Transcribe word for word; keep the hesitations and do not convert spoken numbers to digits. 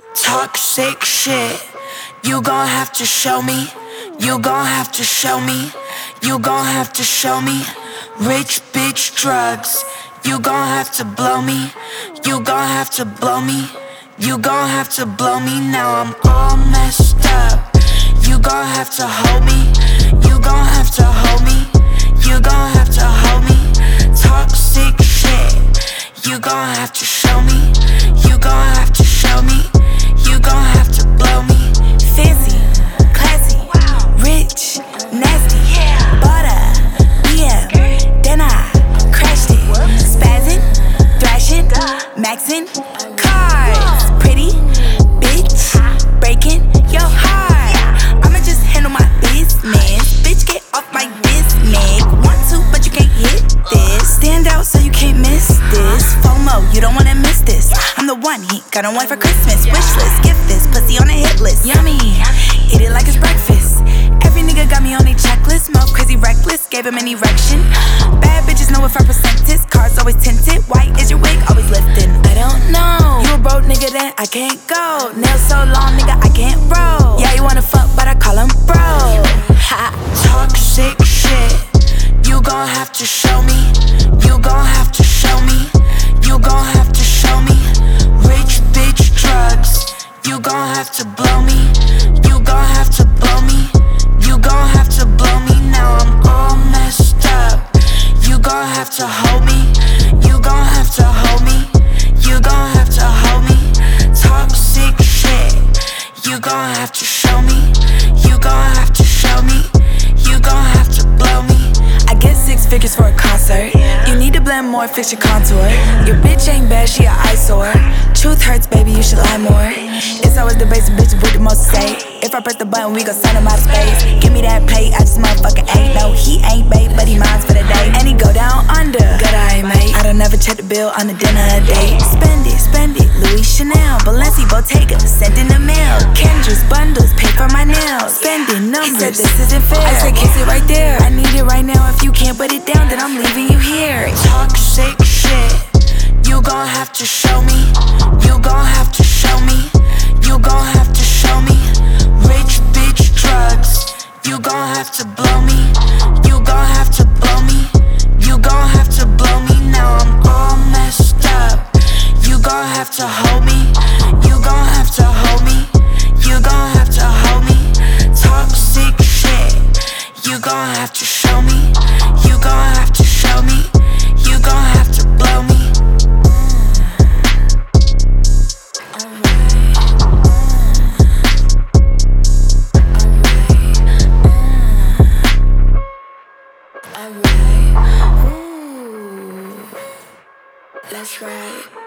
Toxic shit. You gon' have to show me. You gon' have to show me. You gon' have to show me. Rich bitch drugs. You gon' have to blow me. You gon' have to blow me. You gon' have to blow me. Now I'm all messed up. You gon' have to hold me. You gon' have to hold me. You gon' have to hold me. Toxic shit. You gon' have to show me. You gon' have to show me. You gon' have to blow me. Fancy, classy, rich, nasty, butter, B M, then I crashed it. Spazzing, thrashing, maxing, cars, pretty, bitch, breaking your heart. I'ma just handle my business. Bitch, get off my business. Want to, but you can't hit this. Stand out so you can't miss this. FOMO, you don't wanna miss this. I'm the one he got on one for Christmas. Wish list, gift this, pussy on a hit list. Yummy, eat it like it's breakfast. Every nigga got me on a checklist. Mouth crazy reckless, gave him an erection. Bad bitches know if I present this. Cars always tinted, white is your wig, always lifting. I don't know, you a broke nigga then I can't go. Nails so long nigga I can't roll. Yeah you wanna fuck but I call him bro. Ha. Toxic shit. You gon' have to show me. You gon' have to show me. You gon' have to show me. Rich bitch drugs. You gon' have to blow me. You gon' have to blow me. You gon' have to blow me. Now I'm all messed up. You gon' have to hold me. You gon' have to hold me. You gon' have to hold me. Toxic shit. You gon' have to show me. You gon' have to show me. You gon' have to blow me. I get six figures for a concert. You need to blend more, fix your contour. Your bitch ain't bad, she a eyesore. Truth hurts, baby, you should lie more. It's always the basic bitch with the most to say. If I press the button, we gon' send him out of space. Give me that plate, I just motherfucking ate. No, he ain't babe, but he mines for the day. And he go down under. Good eye, mate. I don't never check the bill on the dinner date. Spend it, spend it. Louis Chanel, Balenci, Bottega, send in the mail. Kendra's bundles, pay for my nails. Spending numbers. He said this isn't fair. I said kiss it right there. I need it right now. If you can't put it down, then I'm leaving you here. Toxic shit. You gon' have to show me. You gon' have to show me. You gon' have to show me. Rich bitch drugs. You gon' have to blow me. You gon' have to blow me. You gon' have to blow me. Now I'm all messed up. You gon' have to hold me. You gon' have to hold me. You gon' have to hold me. Toxic shit. You gon' have to show me. You gon' have to show me. You gon' have to blow me. That's right.